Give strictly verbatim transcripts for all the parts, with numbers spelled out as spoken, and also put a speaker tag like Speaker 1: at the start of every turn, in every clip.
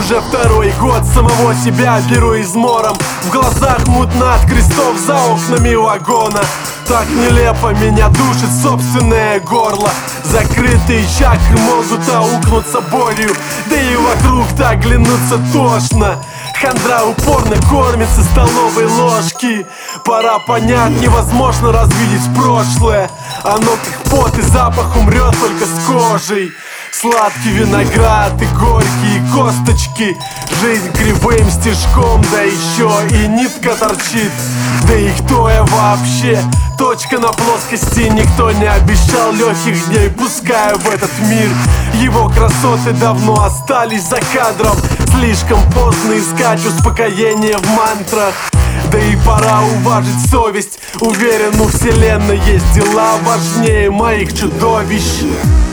Speaker 1: Уже второй год самого себя беру измором. В глазах мутно от крестов за окнами вагона. Так нелепо меня душит собственное горло. Закрытые чакры могут аукнуться болью, да и вокруг так глянуться тошно. Хандра упорно кормится столовой ложки. Пора понять, невозможно развидеть прошлое. Оно как пот и запах умрет только с кожей. Сладкий виноград и горькие косточки. Жизнь кривым стежком, да еще и нитка торчит. Да и кто я вообще? Точка на плоскости. Никто не обещал легких дней, пуская в этот мир. Его красоты давно остались за кадром. Слишком поздно искать успокоение в мантрах. Да и пора уважить совесть. Уверен, у вселенной есть дела важнее моих чудовищ.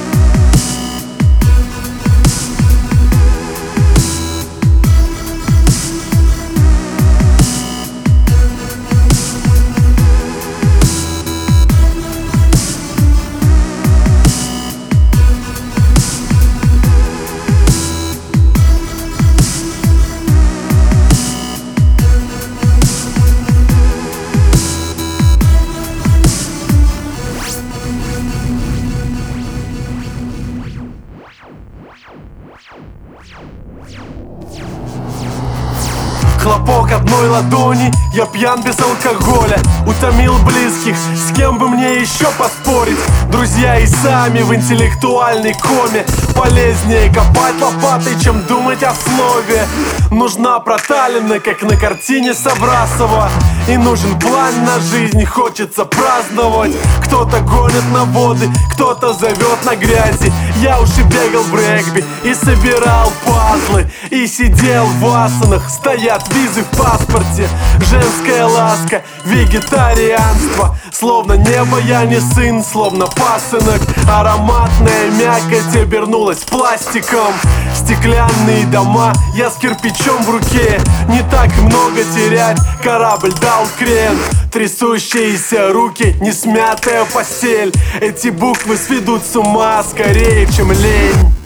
Speaker 1: Хлопок одной ладони, я пьян без алкоголя. Утомил близких, с кем бы мне еще поспорить. Друзья и сами в интеллектуальной коме. Полезнее копать лопатой, чем думать о слове. Нужна проталина, как на картине Саврасова. И нужен план на жизнь, хочется праздновать. Кто-то гонит на воды, кто-то зовет на грязи. Я уж и бегал в регби, и собирал пазлы, и сидел в асанах. Стоят визы в паспорте, женская ласка, вегетарианство. Словно небо я не сын, словно пасынок. Ароматная мякоть обернулась пластиком. Стеклянные дома, я с кирпичом в руке. Не так много терять, корабль дал крен. Трясущиеся руки, несмятая постель. Эти буквы сведут с ума скорее, чем лень.